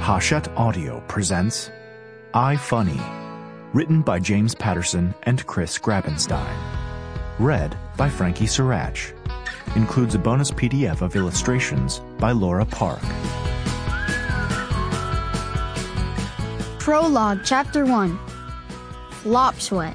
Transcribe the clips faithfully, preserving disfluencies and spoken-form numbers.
Hachette Audio presents iFunny, written by James Patterson and Chris Grabenstein. Read by Frankie Sirach. Includes a bonus P D F of illustrations by Laura Park. Prologue, Chapter one. Flop Sweat.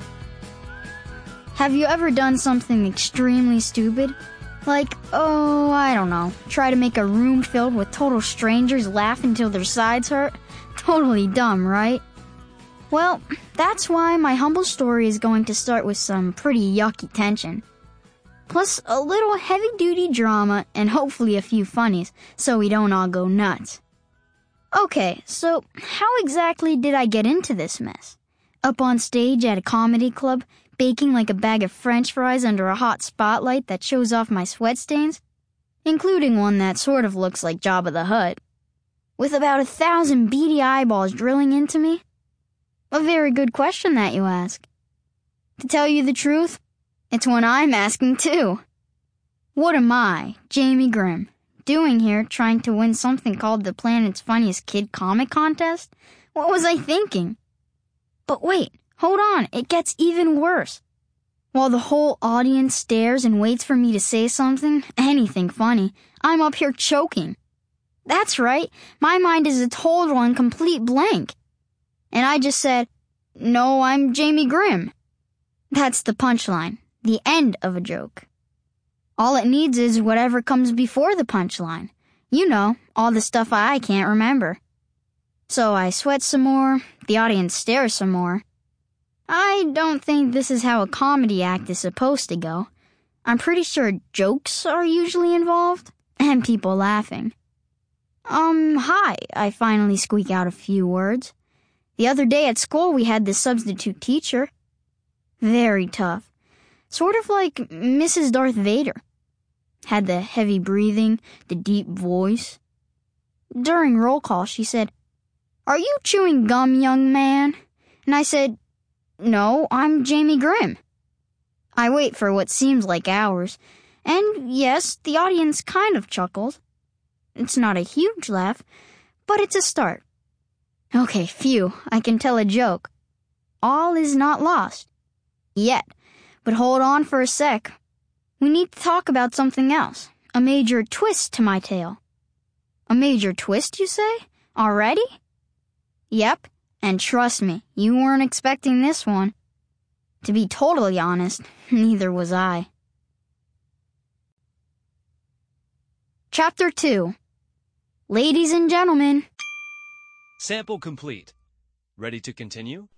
Have you ever done something extremely stupid? Like, oh, I don't know, try to make a room filled with total strangers laugh until their sides hurt? Totally dumb, right? Well, that's why my humble story is going to start with some pretty yucky tension. Plus a little heavy-duty drama and hopefully a few funnies, so we don't all go nuts. Okay, so how exactly did I get into this mess? Up on stage at a comedy club, baking like a bag of french fries under a hot spotlight that shows off my sweat stains, including one that sort of looks like Jabba the Hutt, with about a thousand beady eyeballs drilling into me? A very good question that you ask. To tell you the truth, it's one I'm asking too. What am I, Jamie Grimm, doing here trying to win something called the Planet's Funniest Kid Comic Contest? What was I thinking? But wait, hold on, it gets even worse. While the whole audience stares and waits for me to say something, anything funny, I'm up here choking. That's right, my mind is a total and complete blank. And I just said, no, I'm Jamie Grimm. That's the punchline, the end of a joke. All it needs is whatever comes before the punchline. You know, all the stuff I can't remember. So I sweat some more, the audience stares some more. I don't think this is how a comedy act is supposed to go. I'm pretty sure jokes are usually involved, and people laughing. Um, hi, I finally squeak out a few words. The other day at school we had this substitute teacher. Very tough. Sort of like Missus Darth Vader. Had the heavy breathing, the deep voice. During roll call she said, "Are you chewing gum, young man?" And I said, "No, I'm Jamie Grimm." I wait for what seems like hours, and yes, the audience kind of chuckles. It's not a huge laugh, but it's a start. Okay, phew, I can tell a joke. All is not lost. Yet, but hold on for a sec. We need to talk about something else, a major twist to my tale. A major twist, you say? Already? Yep, and trust me, you weren't expecting this one. To be totally honest, neither was I. Chapter two. Ladies and gentlemen. Sample complete. Ready to continue?